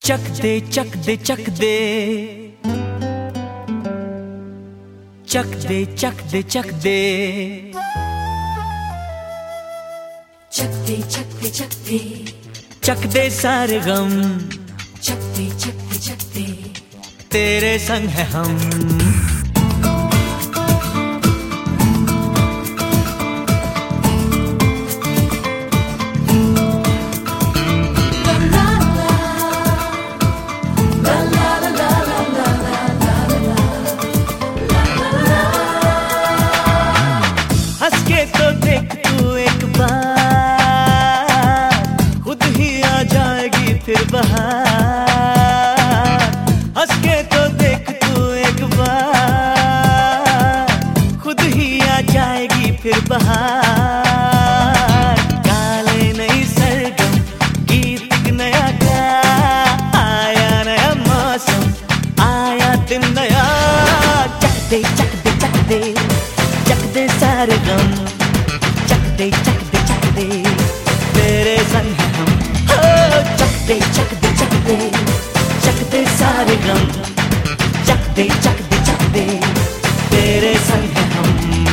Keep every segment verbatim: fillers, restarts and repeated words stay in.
चक दे चक दे चक दे चक दे चक दे चक दे चक दे चक दे चक दे चक दे सारे गम, चक दे चक दे चक दे तेरे संग है हम। हंस के तो देख तू एक बार, खुद ही आ जाएगी फिर बहार। हंस के तो देख तू एक बार, खुद ही आ जाएगी फिर बहार। काले नई सरगम, गीत एक नया गा, आया नया मौसम, आया दिन नया। चक दे चक दे चक दे चक दे सारे गम, चक दे चक दे चक दे तेरे संग है हम। हो चक दे चक दे चक दे चक दे सारे गम, चक दे चक दे चक दे तेरे संग है हम।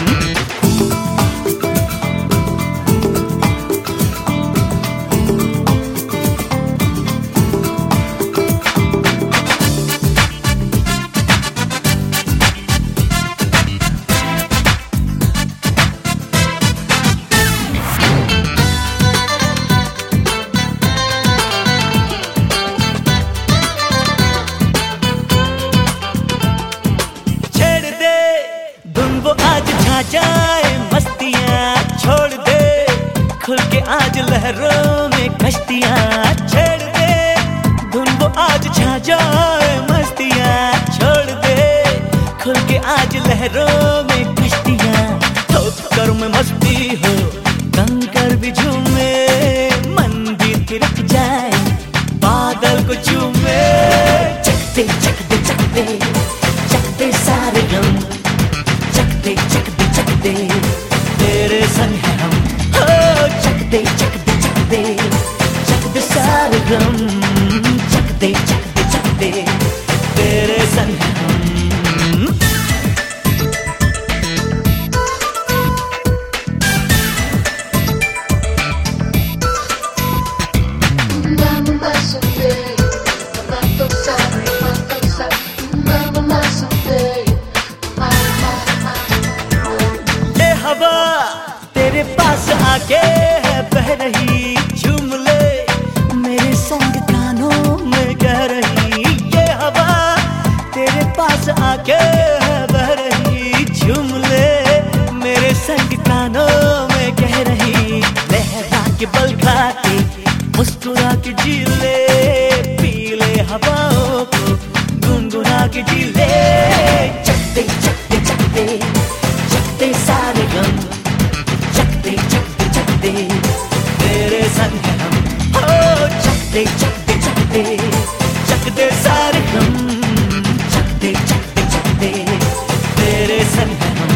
आज छा जाए मस्तियाँ, छोड़ दे खुल के आज लहरों में कश्तियाँ। छेड़ दे धुन वो आज छा जाए मस्तियाँ, छोड़ दे खुल के आज लहरों में कश्तियाँ। ठोकर में मस्ती हो, कंकर भी झूमे, मन भी थिरक जाए, बादल को चूमे। चक दे चक दे चक दे चक दे सारे गम, चक दे चक दे चक दे तेरे संग है हम। हो चक दे चक दे चक दे चक दे सारे गम, चक दे चक दे चक दे तेरे संग है हम। तेरे पास आके है बह रही, झूम ले मेरे संग कानों में कह रही। ये हवा तेरे पास आके है बह रही, झूम ले मेरे संग कानों में कह रही। लहरा के बल खाते मुस्कुरा के जी ले, पी ले हवाओं को गुनगुना के जी ले। चक दे चक दे चक दे चक दे सारे गम, चक दे चक दे चक दे तेरे संग है हम। हो चक दे चक दे चक दे चक दे सारे गम, चक दे चक दे चक दे तेरे संग है हम।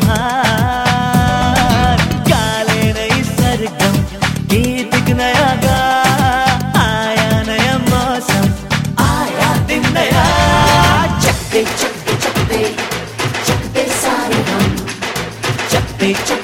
बहार, गाले नई सरगम, गीत एक नया गा, आया नया मौसम, आया दिन नया। चकते चकते चकते चकते सारे हम, चकते चकते